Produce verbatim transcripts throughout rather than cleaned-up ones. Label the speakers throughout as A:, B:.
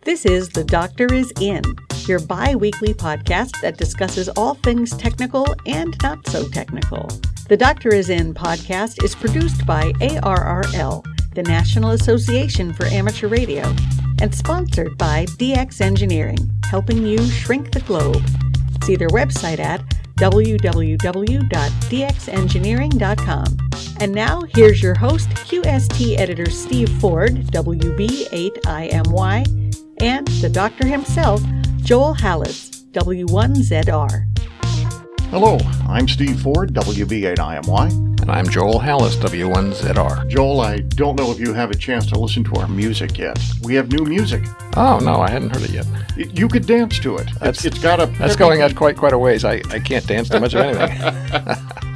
A: This is The Doctor Is In, your bi-weekly podcast that discusses all things technical and not so technical. The Doctor Is In podcast is produced by A R R L, the National Association for Amateur Radio, and sponsored by D X Engineering, helping you shrink the globe. See their website at w w w dot d x engineering dot com. And now, here's your host, Q S T editor Steve Ford, W B eight I M Y, and the doctor himself, Joel Hallis, W one Z R.
B: Hello, I'm Steve Ford, W B eight I M Y.
C: And I'm Joel Hallis, W one Z R.
B: Joel, I don't know if you have a chance to listen to our music yet. We have new music.
C: Oh, no, I hadn't heard it yet.
B: It, you could dance to it.
C: That's,
B: it's, it's got a...
C: That's going out quite quite a ways. I, I can't dance to much of anything.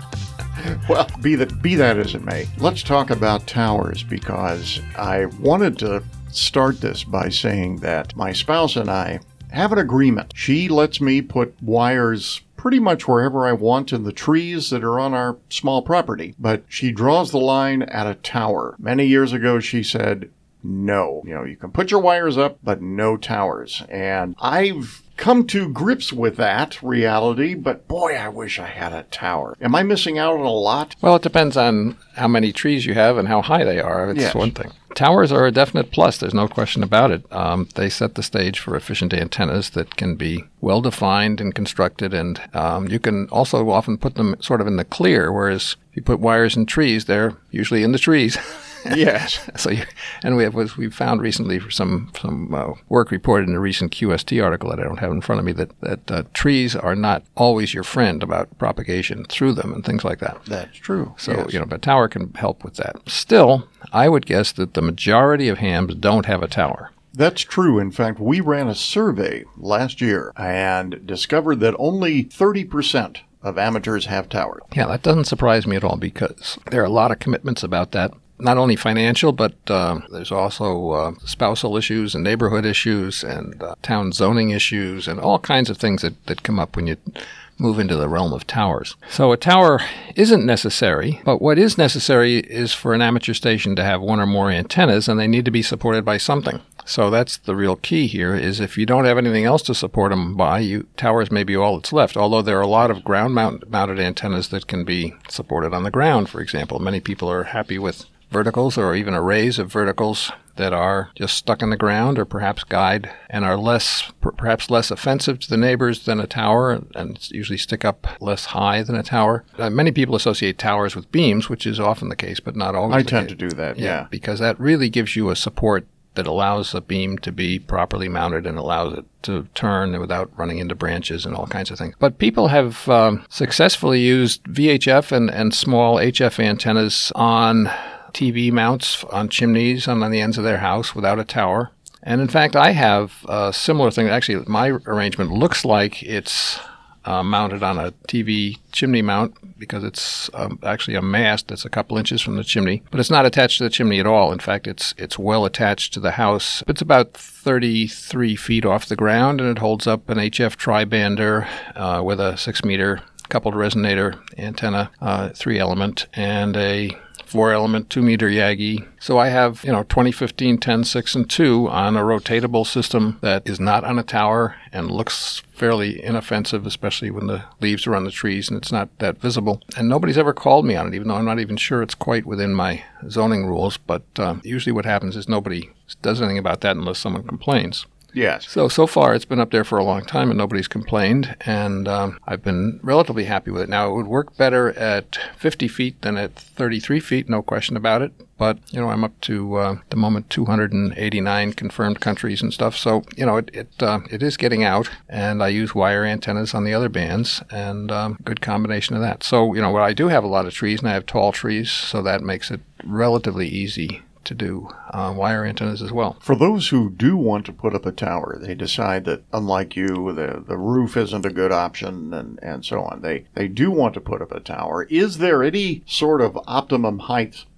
B: Well, be that, be that as it may, let's talk about towers, because I wanted to start this by saying that my spouse and I have an agreement. She lets me put wires pretty much wherever I want in the trees that are on our small property, but she draws the line at a tower. Many years ago, she said, no, you know, you can put your wires up, but no towers. And I've come to grips with that reality, but boy, I wish I had a tower. Am I missing out on a lot?
C: Well, it depends on how many trees you have and how high they are. It's
B: Yes.
C: one thing. Towers are a definite plus. There's no question about it. Um, they set the stage for efficient antennas that can be well-defined and constructed, and um, you can also often put them sort of in the clear, whereas if you put wires in trees, they're usually in the trees.
B: Yes.
C: So, you, and we have was we found recently for some some uh, work reported in a recent Q S T article that I don't have in front of me that that uh, trees are not always your friend about propagation through them and things like that.
B: That's true.
C: So
B: Yes.
C: you know, but a tower can help with that. Still, I would guess that the majority of hams don't have a tower.
B: That's true. In fact, we ran a survey last year and discovered that only thirty percent of amateurs have towers.
C: Yeah, that doesn't surprise me at all because there are a lot of commitments about that. Not only financial, but uh, there's also uh, spousal issues and neighborhood issues and uh, town zoning issues and all kinds of things that, that come up when you move into the realm of towers. So a tower isn't necessary, but what is necessary is for an amateur station to have one or more antennas, and they need to be supported by something. So that's the real key here, is if you don't have anything else to support them by, you, towers may be all that's left, although there are a lot of ground-mounted antennas that can be supported on the ground, for example. Many people are happy with verticals or even arrays of verticals that are just stuck in the ground or perhaps guide and are less, perhaps less offensive to the neighbors than a tower and usually stick up less high than a tower. Uh, many people associate towers with beams, which is often the case, but not always
B: I
C: the
B: tend
C: case.
B: to do that, yeah.
C: Because that really gives you a support that allows a beam to be properly mounted and allows it to turn without running into branches and all kinds of things. But people have um, successfully used V H F and, and small H F antennas on T V mounts on chimneys on, on the ends of their house without a tower. And in fact, I have a similar thing. Actually, my arrangement looks like it's uh, mounted on a T V chimney mount because it's um, actually a mast that's a couple inches from the chimney. But it's not attached to the chimney at all. In fact, it's it's well attached to the house. It's about thirty-three feet off the ground, and it holds up an H F tri-bander uh, with a six-meter coupled resonator antenna, uh, three-element, and a four-element, two-meter Yagi. So I have, you know, twenty, fifteen, ten, six, and two on a rotatable system that is not on a tower and looks fairly inoffensive, especially when the leaves are on the trees and it's not that visible. And nobody's ever called me on it, even though I'm not even sure it's quite within my zoning rules. But uh, usually what happens is nobody does anything about that unless someone complains.
B: Yes.
C: So, so far it's been up there for a long time and nobody's complained, and um, I've been relatively happy with it. Now, it would work better at fifty feet than at thirty-three feet, no question about it. But, you know, I'm up to, uh, at the moment, two hundred eighty-nine confirmed countries and stuff. So, you know, it it, uh, it is getting out, and I use wire antennas on the other bands, and um, good combination of that. So, you know, well, I do have a lot of trees, and I have tall trees, so that makes it relatively easy to do uh, wire antennas as well.
B: For those who do want to put up a tower, they decide that, unlike you, the, the roof isn't a good option and, and so on. They, they do want to put up a tower. Is there any sort of optimum height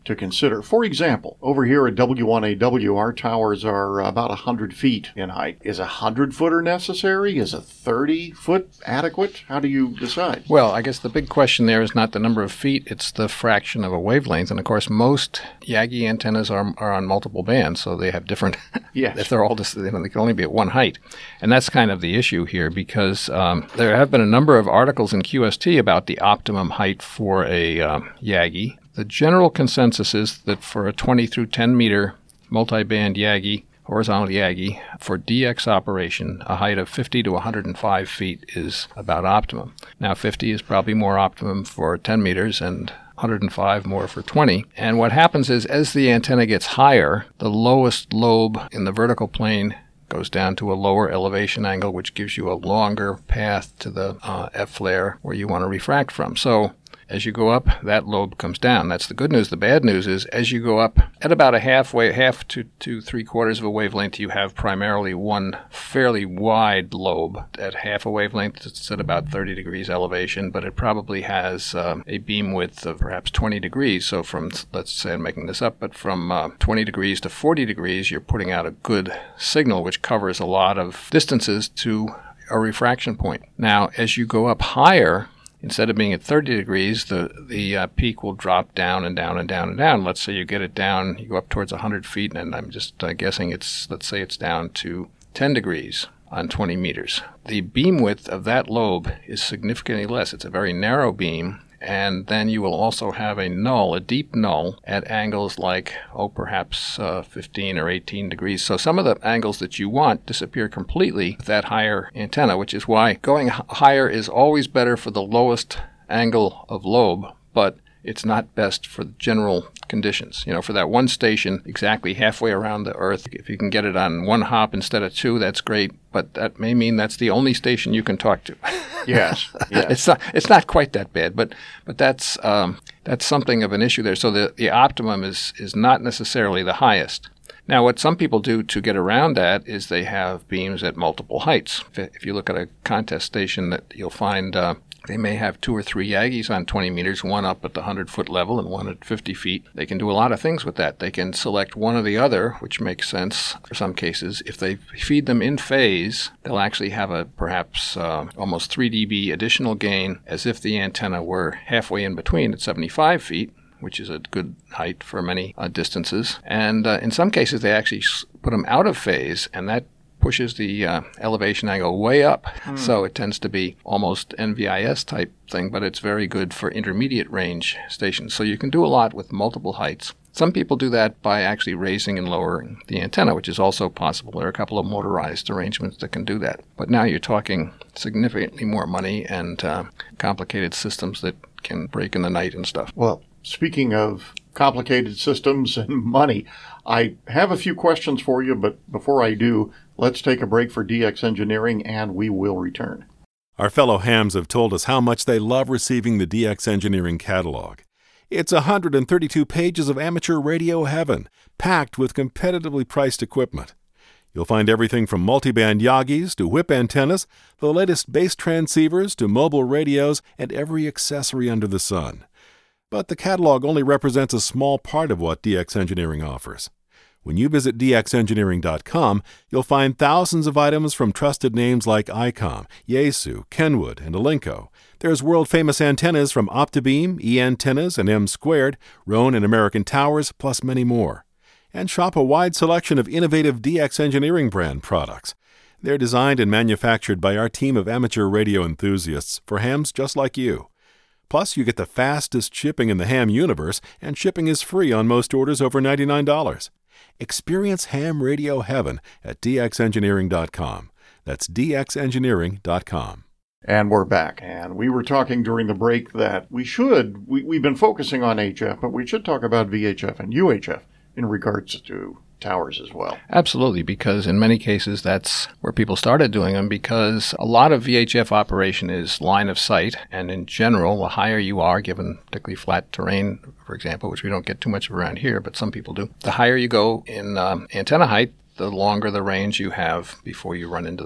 B: to consider. For example, over here at W one A W, our towers are about one hundred feet in height. Is a one hundred footer necessary? Is a thirty foot adequate? How do you decide?
C: Well, I guess the big question there is not the number of feet, it's the fraction of a wavelength. And of course, most Yagi antennas are, are on multiple bands, so they have different,
B: yes.
C: if they're all just, they can only be at one height. And that's kind of the issue here, because um, there have been a number of articles in Q S T about the optimum height for a um, Yagi. The general consensus is that for a twenty through ten meter multi-band Yagi, horizontal Yagi, for D X operation, a height of fifty to one hundred five feet is about optimum. Now, fifty is probably more optimum for ten meters and one hundred five more for twenty. And what happens is, as the antenna gets higher, the lowest lobe in the vertical plane goes down to a lower elevation angle, which gives you a longer path to the uh, F-flare where you want to refract from. So as you go up, that lobe comes down. That's the good news. The bad news is, as you go up at about a halfway, half to, to three quarters of a wavelength, you have primarily one fairly wide lobe at half a wavelength. It's at about thirty degrees elevation, but it probably has um, a beam width of perhaps twenty degrees. So from, let's say I'm making this up, but from uh, twenty degrees to forty degrees, you're putting out a good signal, which covers a lot of distances to a refraction point. Now, as you go up higher, instead of being at thirty degrees, the, the uh, peak will drop down and down and down and down. Let's say you get it down, you go up towards one hundred feet, and I'm just uh, guessing it's, let's say it's down to ten degrees on twenty meters. The beam width of that lobe is significantly less. It's a very narrow beam, and then you will also have a null, a deep null, at angles like, oh, perhaps uh, fifteen or eighteen degrees. So some of the angles that you want disappear completely with that higher antenna, which is why going h- higher is always better for the lowest angle of lobe, but it's not best for the general conditions. You know, for that one station exactly halfway around the Earth, if you can get it on one hop instead of two, that's great, but that may mean that's the only station you can talk to.
B: Yes, yes.
C: It's not it's not quite that bad, but but that's um, that's something of an issue there. So the, the optimum is is not necessarily the highest. Now, what some people do to get around that is they have beams at multiple heights. If, if you look at a contest station, that you'll find uh, they may have two or three Yagis on twenty meters, one up at the one hundred foot level and one at fifty feet. They can do a lot of things with that. They can select one or the other, which makes sense for some cases. If they feed them in phase, they'll actually have a perhaps uh, almost three decibels additional gain, as if the antenna were halfway in between at seventy-five feet, which is a good height for many uh, distances. And uh, in some cases, they actually put them out of phase, and that pushes the uh, elevation angle way up. Mm. So it tends to be almost N V I S type thing, but it's very good for intermediate range stations. So you can do a lot with multiple heights. Some people do that by actually raising and lowering the antenna, which is also possible. There are a couple of motorized arrangements that can do that. But now you're talking significantly more money and uh, complicated systems that can break in the night and stuff.
B: Well, speaking of complicated systems and money, I have a few questions for you, but before I do, let's take a break for D X Engineering, and we will return.
D: Our fellow hams have told us how much they love receiving the D X Engineering catalog. It's one hundred thirty-two pages of amateur radio heaven, packed with competitively priced equipment. You'll find everything from multiband Yagis to whip antennas, the latest bass transceivers to mobile radios, and every accessory under the sun. But the catalog only represents a small part of what D X Engineering offers. When you visit D X engineering dot com, you'll find thousands of items from trusted names like ICOM, Yaesu, Kenwood, and Alinco. There's world-famous antennas from Optibeam, E-Antennas, and M Squared, Rohn and American Towers, plus many more. And shop a wide selection of innovative D X Engineering brand products. They're designed and manufactured by our team of amateur radio enthusiasts for hams just like you. Plus, you get the fastest shipping in the ham universe, and shipping is free on most orders over ninety-nine dollars. Experience ham radio heaven at D X engineering dot com. That's D X engineering dot com.
B: And we're back. And we were talking during the break that we should, we, we've been focusing on H F, but we should talk about V H F and U H F in regards to towers as well.
C: Absolutely, because in many cases that's where people started doing them, because a lot of V H F operation is line of sight, and in general, the higher you are, given particularly flat terrain, for example, which we don't get too much of around here, but some people do, the higher you go in um, antenna height, the longer the range you have before you run into the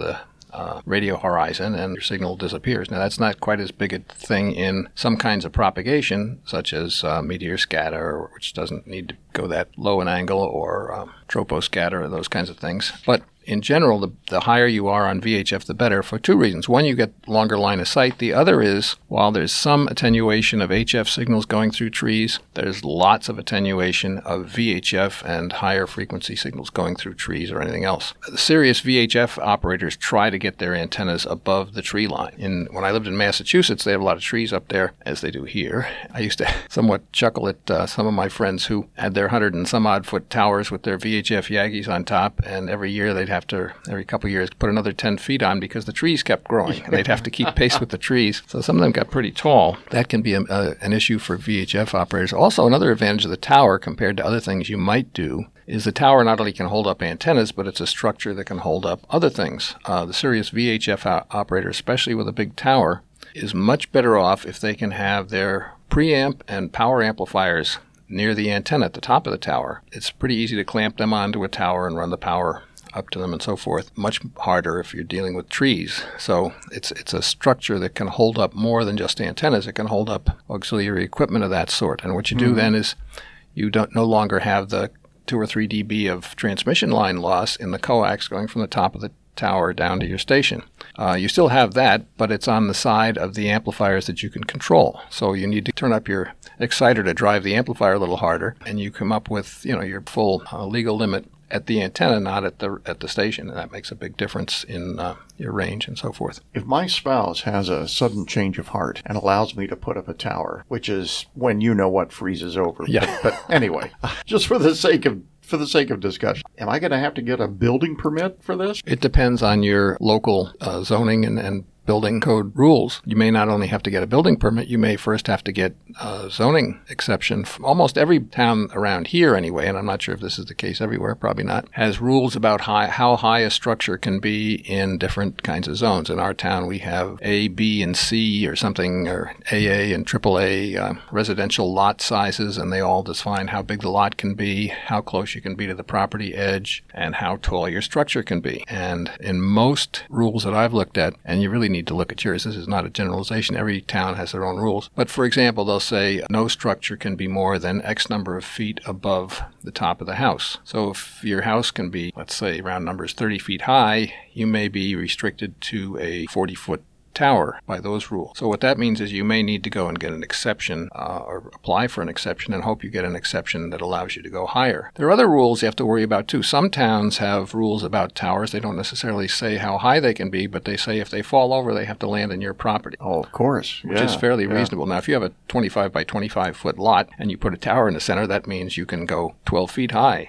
C: uh, radio horizon and your signal disappears. Now, that's not quite as big a thing in some kinds of propagation, such as uh, meteor scatter, which doesn't need to go that low an angle, or um, troposcatter, or those kinds of things. But in general, the, the higher you are on V H F, the better, for two reasons. One, you get longer line of sight. The other is, while there's some attenuation of H F signals going through trees, there's lots of attenuation of V H F and higher frequency signals going through trees or anything else. The serious V H F operators try to get their antennas above the tree line. In, when I lived in Massachusetts, they have a lot of trees up there, as they do here. I used to somewhat chuckle at uh, some of my friends who had their hundred and some odd foot towers with their V H F Yagis on top, and every year they'd have to, every couple of years, put another ten feet on because the trees kept growing, and they'd have to keep pace with the trees. So some of them got pretty tall. That can be a, a, an issue for V H F operators. Also, another advantage of the tower compared to other things you might do is the tower not only can hold up antennas, but it's a structure that can hold up other things. Uh, the serious V H F o- operator, especially with a big tower, is much better off if they can have their preamp and power amplifiers near the antenna at the top of the tower. It's pretty easy to clamp them onto a tower and run the power up to them and so forth. Much harder if you're dealing with trees. So it's it's a structure that can hold up more than just antennas. It can hold up auxiliary equipment of that sort. And what you do mm-hmm. then is you don't no longer have the two or three dB of transmission line loss in the coax going from the top of the tower down to your station. Uh, you still have that, but it's on the side of the amplifiers that you can control. So you need to turn up your exciter to drive the amplifier a little harder, and you come up with, you know, your full uh, legal limit at the antenna, not at the at the station, and that makes a big difference in uh, your range and so forth.
B: If my spouse has a sudden change of heart and allows me to put up a tower, which is when you know what freezes over.
C: Yeah.
B: But, but anyway, just for the sake of for the sake of discussion, am I going to have to get a building permit for this?
C: It depends on your local uh, zoning and, and building code rules. You may not only have to get a building permit, you may first have to get a zoning exception. Almost every town around here anyway, and I'm not sure if this is the case everywhere, probably not, has rules about high, how high a structure can be in different kinds of zones. In our town, we have A, B, and C or something, or A A and triple A uh, residential lot sizes, and they all define how big the lot can be, how close you can be to the property edge, and how tall your structure can be. And in most rules that I've looked at, and you really need to look at yours. This is not a generalization. Every town has their own rules. But for example, they'll say no structure can be more than X number of feet above the top of the house. So if your house can be, let's say, round numbers thirty feet high, you may be restricted to a forty-foot tower by those rules. So what that means is you may need to go and get an exception uh, or apply for an exception and hope you get an exception that allows you to go higher. There are other rules you have to worry about too. Some towns have rules about towers. They don't necessarily say how high they can be, but they say if they fall over, they have to land in your property.
B: Oh, of course.
C: Which
B: yeah,
C: is fairly
B: yeah.
C: reasonable. Now, if you have a twenty-five by twenty-five foot lot and you put a tower in the center, that means you can go twelve feet high.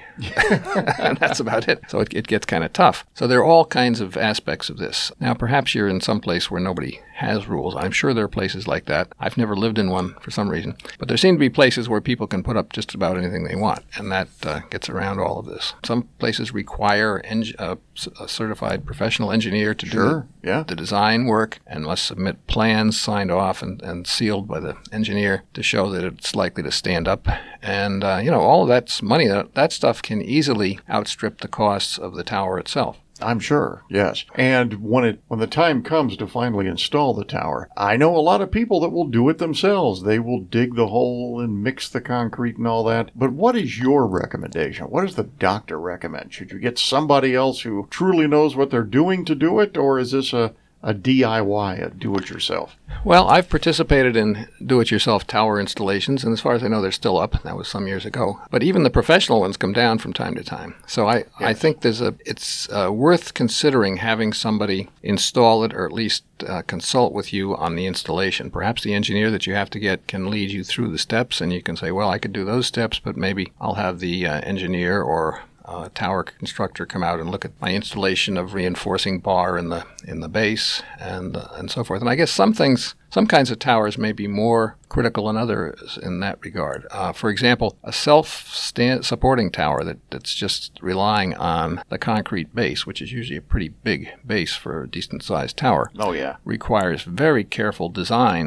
C: And that's about it. So it, it gets kind of tough. So there are all kinds of aspects of this. Now, perhaps you're in some place where nobody has rules. I'm sure there are places like that. I've never lived in one for some reason. But there seem to be places where people can put up just about anything they want, and that uh, gets around all of this. Some places require eng- uh, a certified professional engineer to
B: sure,
C: do
B: yeah.
C: the design work and must submit plans signed off and, and sealed by the engineer to show that it's likely to stand up. And, uh, you know, all of that's money. That, that stuff can easily outstrip the costs of the tower itself.
B: I'm sure, yes. And when it when the time comes to finally install the tower, I know a lot of people that will do it themselves. They will dig the hole and mix the concrete and all that. But what is your recommendation? What does the doctor recommend? Should you get somebody else who truly knows what they're doing to do it, or is this a a D I Y, a do-it-yourself?
C: Well, I've participated in do-it-yourself tower installations, and as far as I know, they're still up. That was some years ago. But even the professional ones come down from time to time. So I, yes. I think there's a it's uh, worth considering having somebody install it, or at least uh, consult with you on the installation. Perhaps the engineer that you have to get can lead you through the steps, and you can say, well, I could do those steps, but maybe I'll have the uh, engineer or Uh, tower constructor come out and look at my installation of reinforcing bar in the in the base and uh, and so forth. And I guess some things, some kinds of towers may be more critical than others in that regard. Uh, for example, a self-supporting tower that, that's just relying on the concrete base, which is usually a pretty big base for a decent-sized tower.
B: Oh yeah,
C: requires very careful design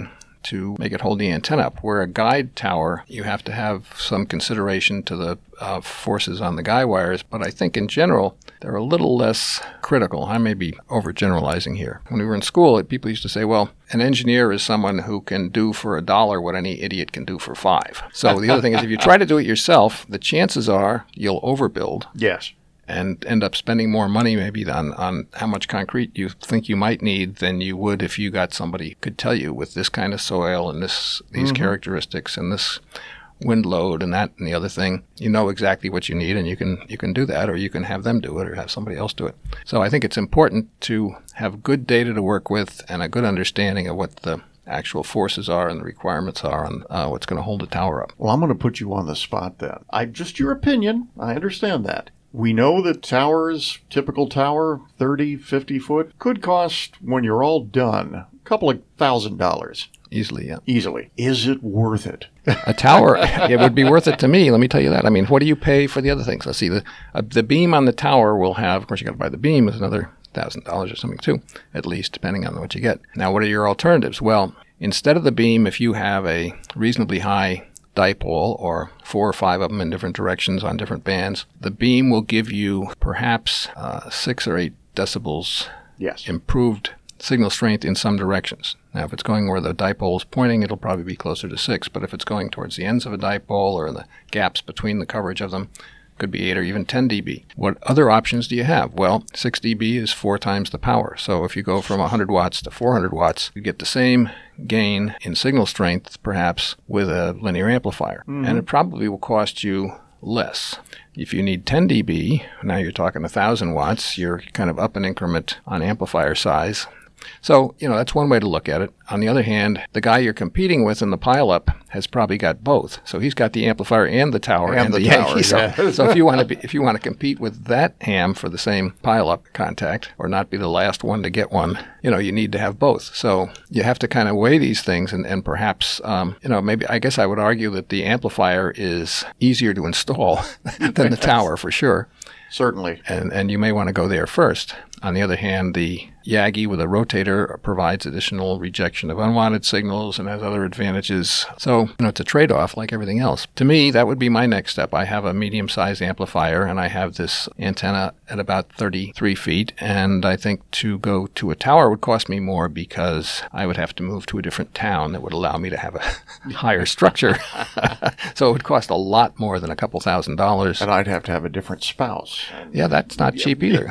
C: to make it hold the antenna up. Where a guide tower, you have to have some consideration to the uh, forces on the guy wires, but I think in general, they're a little less critical. I may be overgeneralizing here. When we were in school, people used to say, well, an engineer is someone who can do for a dollar what any idiot can do for five. So the other thing is, if you try to do it yourself, the chances are you'll overbuild.
B: Yes.
C: And end up spending more money maybe on, on how much concrete you think you might need than you would if you got somebody who could tell you with this kind of soil and this these mm-hmm. characteristics and this wind load and that and the other thing. You know exactly what you need, and you can you can do that, or you can have them do it or have somebody else do it. So I think it's important to have good data to work with and a good understanding of what the actual forces are and the requirements are on uh, what's going to hold the tower up.
B: Well, I'm going to put you on the spot then. I just your opinion. I understand that. We know that towers, typical tower, thirty, fifty foot, could cost, when you're all done, a couple of thousand dollars.
C: Easily, yeah.
B: Easily. Is it worth it?
C: A tower, it would be worth it to me. Let me tell you that. I mean, what do you pay for the other things? Let's see. The uh, the beam on the tower will have, of course, you got to buy the beam. It's another one thousand dollars or something, too, at least, depending on what you get. Now, what are your alternatives? Well, instead of the beam, if you have a reasonably high dipole, or four or five of them in different directions on different bands, the beam will give you perhaps uh, six or eight decibels
B: yes.
C: improved signal strength in some directions. Now, if it's going where the dipole is pointing, it'll probably be closer to six, but if it's going towards the ends of a dipole or the gaps between the coverage of them, could be eight or even ten decibels. What other options do you have? Well, six decibels is four times the power. So if you go from one hundred watts to four hundred watts, you get the same gain in signal strength, perhaps, with a linear amplifier. Mm-hmm. And it probably will cost you less. If you need ten decibels, now you're talking one thousand watts, you're kind of up an increment on amplifier size. So, you know, that's one way to look at it. On the other hand, the guy you're competing with in the pileup has probably got both. So he's got the amplifier and the tower
B: and,
C: and
B: the,
C: the
B: tower.
C: Yankee. So,
B: Yeah.
C: so if you want to be, if you want to compete with that ham for the same pileup contact, or not be the last one to get one, you know, you need to have both. So you have to kind of weigh these things, and, and perhaps, um, you know, maybe I guess I would argue that the amplifier is easier to install than the tower for sure.
B: Certainly.
C: And and you may want to go there first. On the other hand, the Yagi with a rotator provides additional rejection of unwanted signals and has other advantages. So, you know, it's a trade-off like everything else. To me, that would be my next step. I have a medium-sized amplifier, and I have this antenna at about thirty-three feet. And I think to go to a tower would cost me more because I would have to move to a different town that would allow me to have a higher structure. So it would cost a lot more than a couple thousand dollars.
B: And I'd have to have a different spouse.
C: Yeah, that's not cheap either.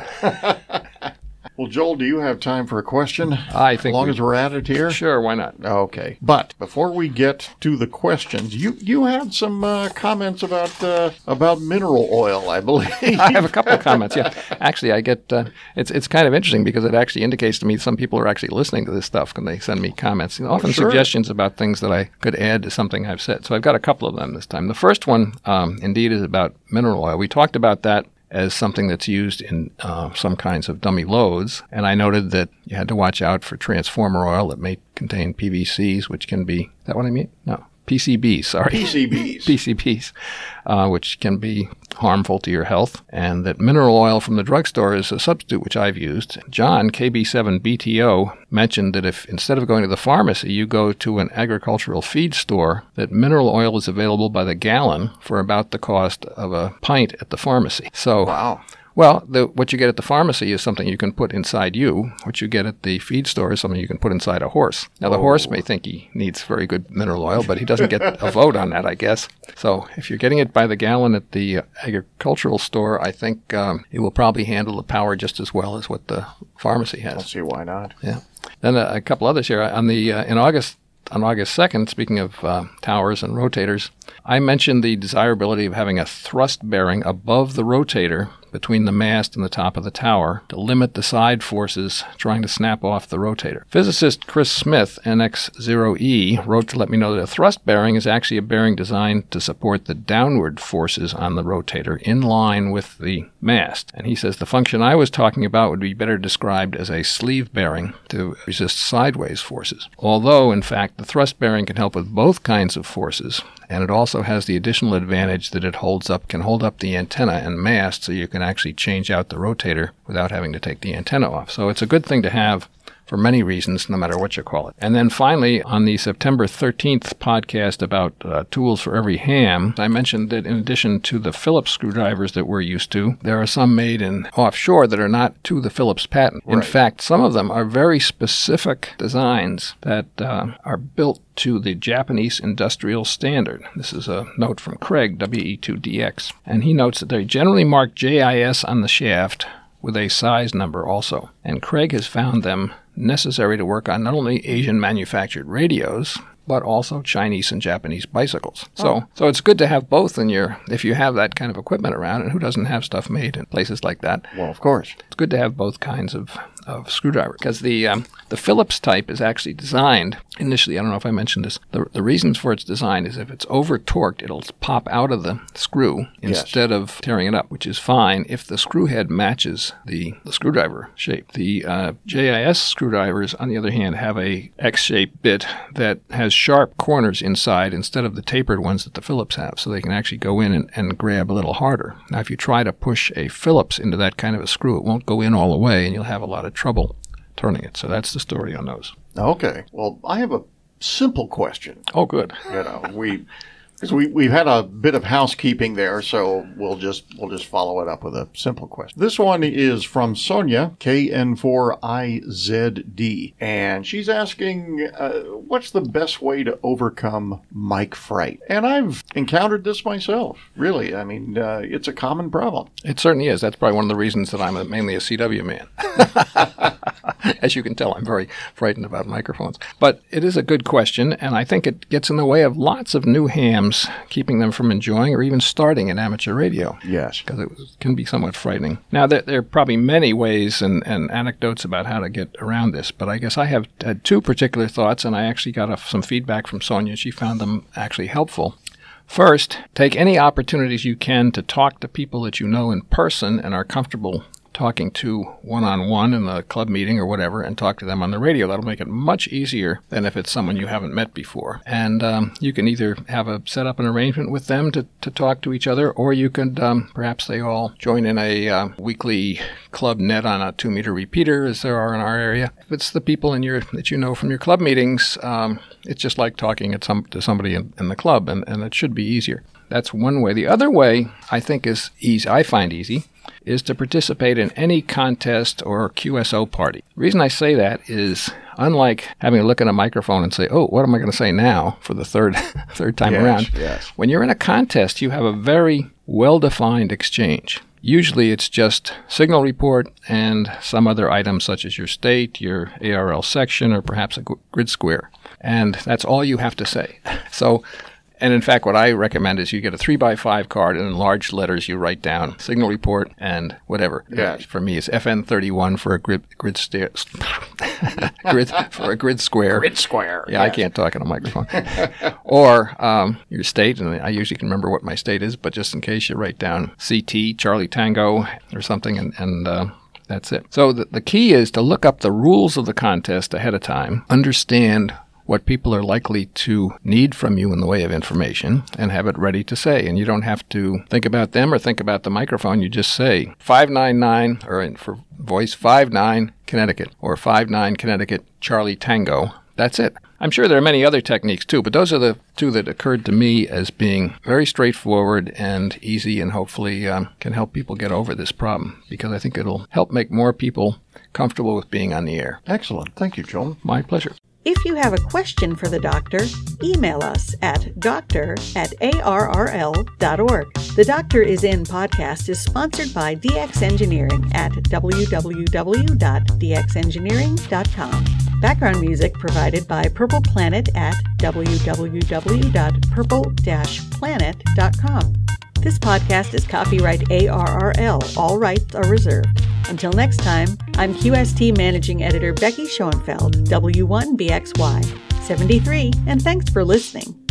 B: Well, Joel, do you have time for a question?
C: I think
B: As long
C: we,
B: as we're at it here?
C: Sure, why not?
B: Okay. But before we get to the questions, you, you had some uh, comments about uh, about mineral oil, I believe.
C: I have a couple of comments, yeah. Actually, I get, uh, it's it's kind of interesting because it actually indicates to me some people are actually listening to this stuff when they send me comments. You know, often
B: sure.
C: suggestions about things that I could add to something I've said. So I've got a couple of them this time. The first one, um, indeed, is about mineral oil. We talked about that as something that's used in uh, some kinds of dummy loads. And I noted that you had to watch out for transformer oil that may contain P V Cs, which can be, is that what I mean? No, P C Bs, sorry.
B: P C Bs.
C: P C Bs, uh, which can be harmful to your health, and that mineral oil from the drugstore is a substitute, which I've used. John, K B seven B T O, mentioned that if instead of going to the pharmacy, you go to an agricultural feed store, that mineral oil is available by the gallon for about the cost of a pint at the pharmacy. So,
B: Wow.
C: Well, the, what you get at the pharmacy is something you can put inside you. What you get at the feed store is something you can put inside a horse. Now, the
B: Oh.
C: horse may think he needs very good mineral oil, but he doesn't get a vote on that, I guess. So if you're getting it by the gallon at the uh, agricultural store, I think um, it will probably handle the power just as well as what the pharmacy
B: I'll
C: has.
B: see why not.
C: Yeah. Then a, a couple others here. On the uh, in August, on August second, speaking of uh, towers and rotators, I mentioned the desirability of having a thrust bearing above the rotator between the mast and the top of the tower to limit the side forces trying to snap off the rotator. Physicist Chris Smith, N X zero E, wrote to let me know that a thrust bearing is actually a bearing designed to support the downward forces on the rotator in line with the mast. And he says the function I was talking about would be better described as a sleeve bearing to resist sideways forces. Although, in fact, the thrust bearing can help with both kinds of forces, and it also has the additional advantage that it holds up, can hold up the antenna and mast so you can actually change out the rotator without having to take the antenna off. So it's a good thing to have for many reasons, no matter what you call it. And then finally, on the September thirteenth podcast about uh, tools for every ham, I mentioned that in addition to the Phillips screwdrivers that we're used to, there are some made in offshore that are not to the Phillips patent. In
B: Right.
C: fact, some of them are very specific designs that uh, are built to the Japanese industrial standard. This is a note from Craig, W E two D X. And he notes that they generally mark J I S on the shaft with a size number also. And Craig has found them necessary to work on not only Asian manufactured radios, but also Chinese and Japanese bicycles. So
B: Oh.
C: so it's good to have both in your, if you have that kind of equipment around, and who doesn't have stuff made in places like that?
B: Well, of course.
C: It's good to have both kinds of, of screwdriver, because the um, the Phillips type is actually designed initially. I don't know if I mentioned this. The, the reasons for its design is if it's over torqued, it'll pop out of the screw
B: Yes.
C: instead of tearing it up, which is fine if the screw head matches the, the screwdriver shape. The uh, J I S screwdrivers, on the other hand, have a X-shaped bit that has sharp corners inside instead of the tapered ones that the Phillips have, so they can actually go in and, and grab a little harder. Now, if you try to push a Phillips into that kind of a screw, it won't go in all the way, and you'll have a lot of trouble turning it. So that's the story on those.
B: Okay. Well, I have a simple question.
C: Oh, good.
B: You know, we because we we've had a bit of housekeeping there, so we'll just we'll just follow it up with a simple question. This one is from Sonia, K N four I Z D, and she's asking, uh, what's the best way to overcome mic fright? And I've encountered this myself. Really, I mean, uh, it's a common problem.
C: It certainly is. That's probably one of the reasons that I'm a, mainly a C W man. As you can tell, I'm very frightened about microphones. But it is a good question, and I think it gets in the way of lots of new hams, keeping them from enjoying or even starting in amateur radio.
B: Yes.
C: Because it was, can be somewhat frightening. Now, there, there are probably many ways and, and anecdotes about how to get around this, but I guess I have had two particular thoughts, and I actually got a, some feedback from Sonia. She found them actually helpful. First, take any opportunities you can to talk to people that you know in person and are comfortable talking to one-on-one in a club meeting or whatever, and talk to them on the radio. That'll make it much easier than if it's someone you haven't met before. And um, you can either have a set up an arrangement with them to, to talk to each other, or you could um, perhaps they all join in a uh, weekly club net on a two-meter repeater, as there are in our area. If it's the people in your that you know from your club meetings, um, it's just like talking at some, to somebody in, in the club, and, and it should be easier. That's one way. The other way I think is easy, I find easy, is to participate in any contest or Q S O party. The reason I say that is, unlike having to look at a microphone and say, oh, what am I going to say now for the third third time
B: Yes,
C: around?
B: yes.
C: When you're in a contest, you have a very well-defined exchange. Usually it's just signal report and some other item such as your state, your A R L section, or perhaps a grid square. And that's all you have to say. So, and in fact, what I recommend is you get a three by five card, and in large letters you write down signal report and whatever.
B: Yes.
C: For me, it's F N thirty-one for a grid grid sta- grid for a grid square.
B: Grid square.
C: Yeah, I
B: yes.
C: can't talk on a microphone. Or um, your state, and I usually can remember what my state is, but just in case, you write down C T, Charlie Tango, or something, and, and uh, that's it. So the, the key is to look up the rules of the contest ahead of time, understand what people are likely to need from you in the way of information, and have it ready to say. And you don't have to think about them or think about the microphone. You just say five nine nine, or in, for voice, five nine Connecticut, or five nine Connecticut Charlie Tango. That's it. I'm sure there are many other techniques too, but those are the two that occurred to me as being very straightforward and easy, and hopefully um, can help people get over this problem, because I think it'll help make more people comfortable with being on the air.
B: Excellent. Thank you, Joel.
C: My pleasure.
A: If you have a question for the doctor, email us at doctor at A R R L dot org. The Doctor is In podcast is sponsored by D X Engineering at w w w dot d x engineering dot com. Background music provided by Purple Planet at w w w dot purple dash planet dot com. This podcast is copyright A R R L. All rights are reserved. Until next time, I'm Q S T Managing Editor Becky Schoenfeld, W one B X Y seventy-three, and thanks for listening.